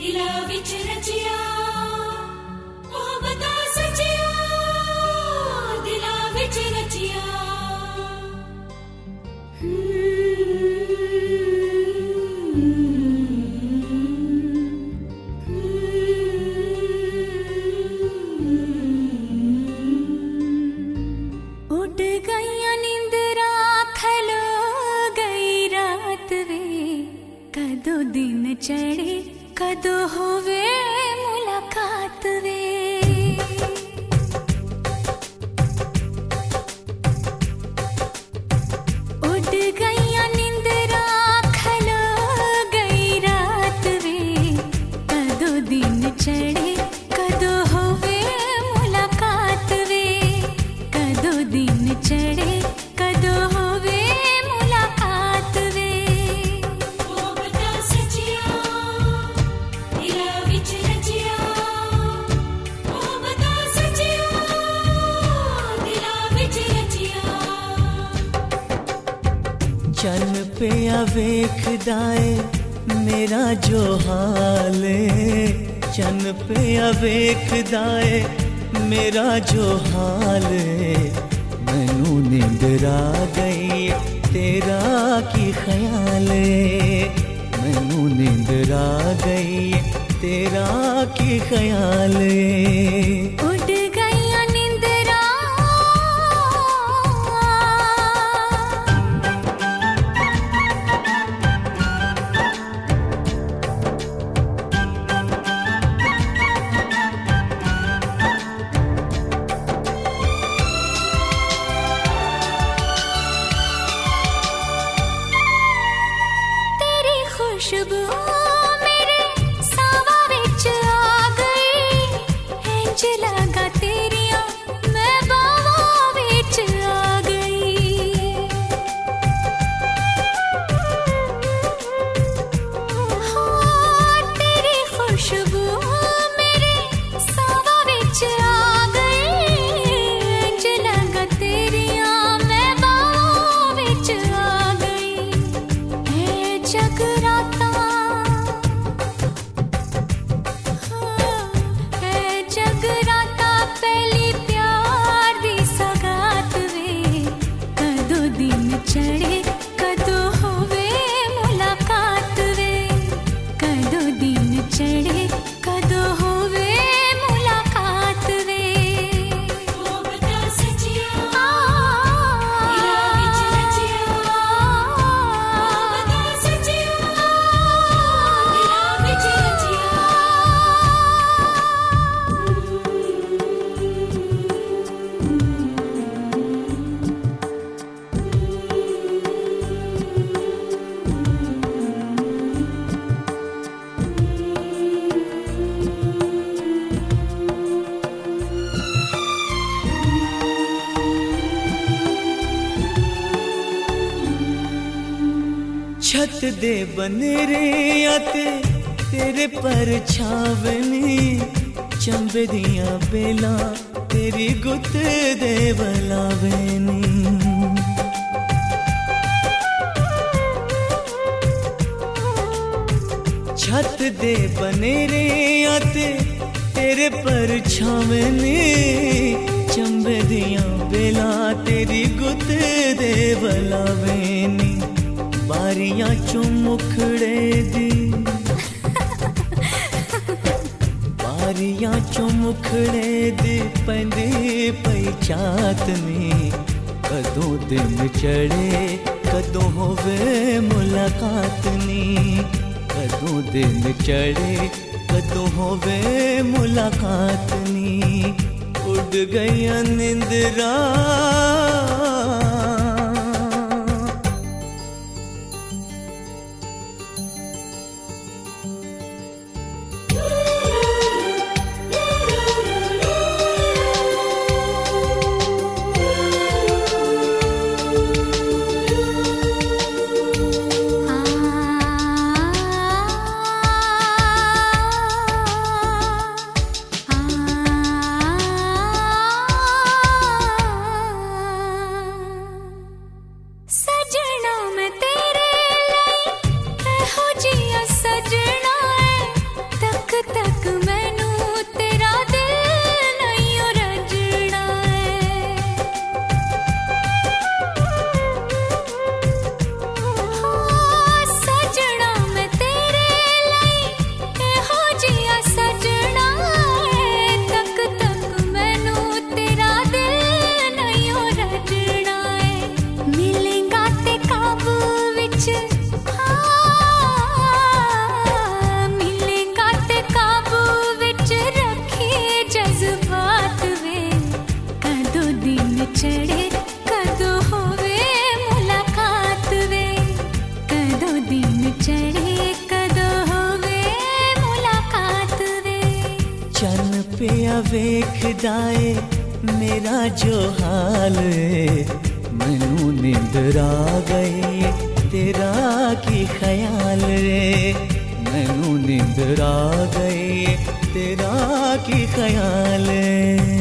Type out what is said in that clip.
दिला विच रचिया मोहब्बत सचिया दिला विच रचिया उड़ गईया नींदरा खलो गई रात वे कदो दिन चढ़े कदो होवे मुलाकात वे उड़ गईया नींदरा खलो गई रात वे कदो दिन चढ़े कदो होवे मुलाकात वे कदो दिन चढ़े कदो होवे मुलाकात वे मोहब्बत सचिया दिला विच रचिया मोहब्बत सचिया दिला विच रचिया चन पे वेखदाए मेरा जो हाल चन पे वेखदाए मेरा जो हाल मैनू नींदर आ गई तेरा की ख्याल मैनू नींदर आ गई तेरा की ख्याल उड़ गईया नींदरा तेरी खुशबू मेरे सावा विच आ गई इंज लगा तेरिया मैं बावा विच आ गई हाँ तेरी खुशबू मेरे सावा विच आ गई इंज लगा तेरिया मैं बावा विच आ गई ऐ जगराता ऐ जगराता पहली प्यार दी सगात वे कदो दिन चढ़े कदो होवे मुलाकात वे कदो दिन चढ़े कदो होवे मुलाकात वे मोहब्बत सचिया दिला विच रचिया मोहब्बत सचिया दिला विच रचिया छत दे बनेरे आते तेरे पर छावनी चंबे दियां बेला तेरी गुत दे बलावेनी छत दे बनेरे आते तेरे पर छावनी चंबे दियां बेला तेरी गुत दे बलावेनी बारियां चों मुखड़े दी बारियां चों मुखड़े दी पैंदी पई चातनी कदों दिन चढ़े कदों होवे मुलाकातनी कदों दिन चढ़े कदों होवे मुलाकातनी उड़ गई निंदरा वेख जाए मेरा जो हाल है, मैनू नींदर आ गई तेरा की ख्याल रे, मैनू नींदर आ गई तेरा की ख्याल रे।